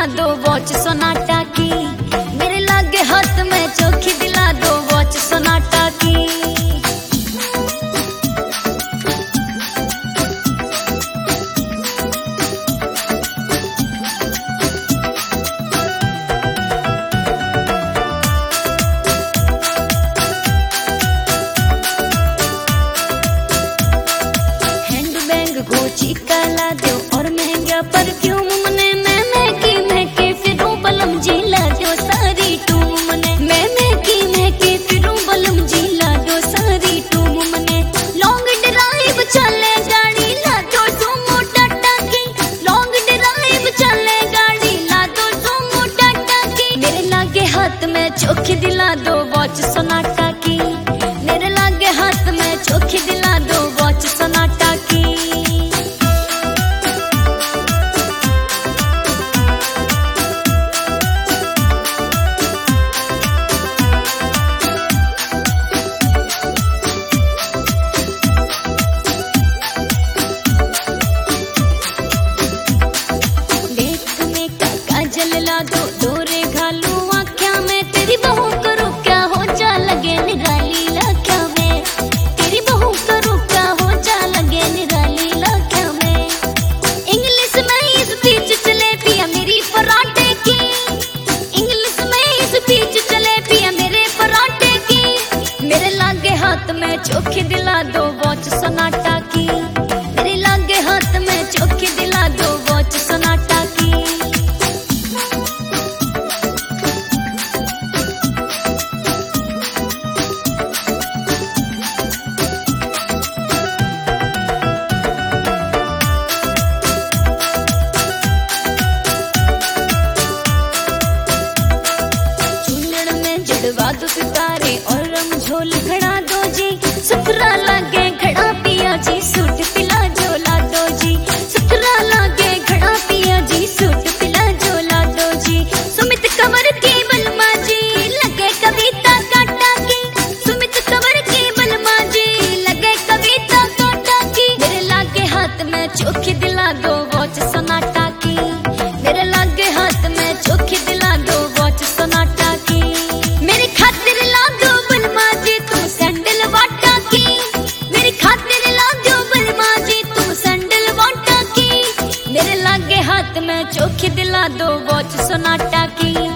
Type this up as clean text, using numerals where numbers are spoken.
दो watch Sonata की, मेरे लागे हाथ में चोखी दिला दो वॉच सोनाटा की। गुची का ला दो और महंगा परफ्यूम मने मैं महकी फिरूं बलम जी ला दो सारी टूम मने मैं महकी फिरूं बलम जी ला दो सारी टूम मने। लॉन्ग ड्राइव चले गाड़ी ला दो सुमो टाटा की, लॉन्ग ड्राइव चले गाड़ी ला दो सुमो टाटा की। मेरे लागे हाथ में चोखी दिला दो वॉच सोनाटा की, मेरे लागे हाथ में चोखी दिला दो वॉच सोनाटा की। ला दो डोरे घालू आँख्या में, तेरी बहू करूँ क्या हो जा लगे निराली लाख्या में, तेरी बहू करूँ क्या हो जा लगे निराली लाख्या में। इंग्लिश में इस बीच चले पिया मेरी पराठे की, इंग्लिश में इस बीच चले पिया मेरे पराठे की। मेरे लागे हाथ में चोखी दिला दो वॉच सोनाटा की, मेरे लागे हाथ में चोखी दिला दो वॉच सोनाटा की। जड़वा दो सितारे और रमझोल खड़ा दो जी, सुथरा लगे खड़ा पिया जी सूट पिला झोला दो जी, सुथरा लगे खड़ा पिया जी सूट पिला झोला दो जी। सुमित कंवर की बलमा जी लगे कविता काटा की, सुमित कंवर की बलमा जी लगे कविता काटा की। मेरे लागे हाथ में चोखी दिला दो वॉच सोनाटा की, मेरे लागे हाथ में चोखी दिला दो वॉच सोनाटा की। मेरी खातिर ला दो बलमा जी तुम सैंडल वाटा की, मेरी खातिर ला दो बलमा जी तुम सैंडल वाटा की। मेरे लागे हाथ में चोखी दिला दो वॉच सोनाटा की।